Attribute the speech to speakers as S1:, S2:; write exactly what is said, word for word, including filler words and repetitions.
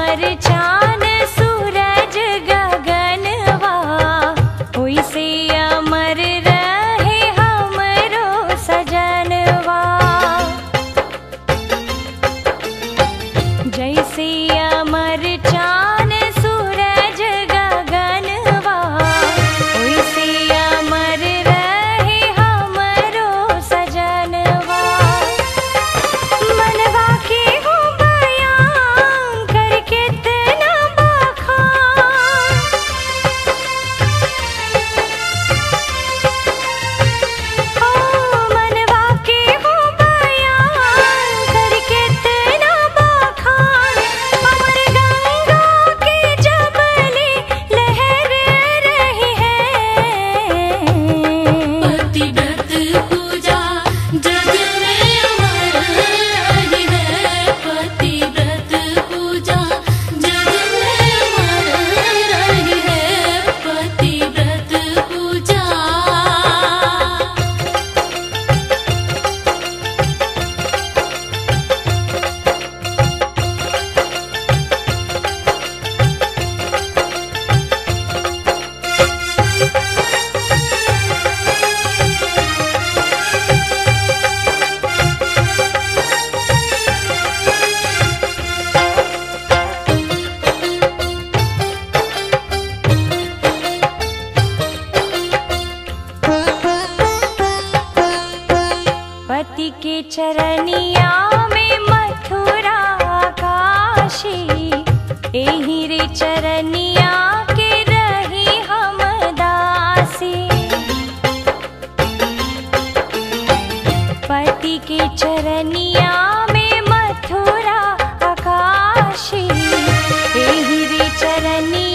S1: अमर चान सूरज गगनवा, ओइसे अमर रहे हमरो सजनवा। जैसे अमर चान सूरज गगनवा, ओइसे अमर रहे हमरो सजनवा। मनवा के हो बयां कर कितना बखान, ओ मनवा के हो बयां कर कितना बखान। अमर गंगा के जबले लहर रही है,
S2: पतिव्रत पूजा जग में अमर रही है। पतिव्रत पूजा जग में अमर रही है। पतिव्रत पूजा
S1: पति के चरनिया में मथुरा काशी, एही रे चरनिया के रही हम दासी। पति के चरनिया में मथुरा काशी, एही रे चरनिया